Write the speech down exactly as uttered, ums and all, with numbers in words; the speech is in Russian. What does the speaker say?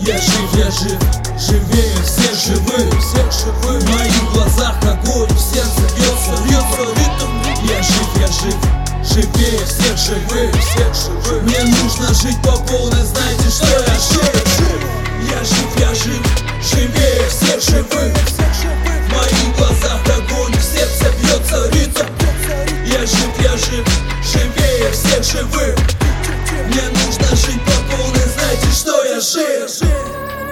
Я жив, я жив, живее всех живых, всех живых. В моих глазах огонь, в сердце бьется, бьется ритм. Я жив, я жив, живее всех живых, всех живых. Мне нужно жить по полной, знаете, что я жив. Я жив, я жив, живее всех живых. В моих глазах огонь, в сердце бьется ритм. Я жив, я жив, живее всех живых. Мне нужно жить по полной, знаете, что я жив.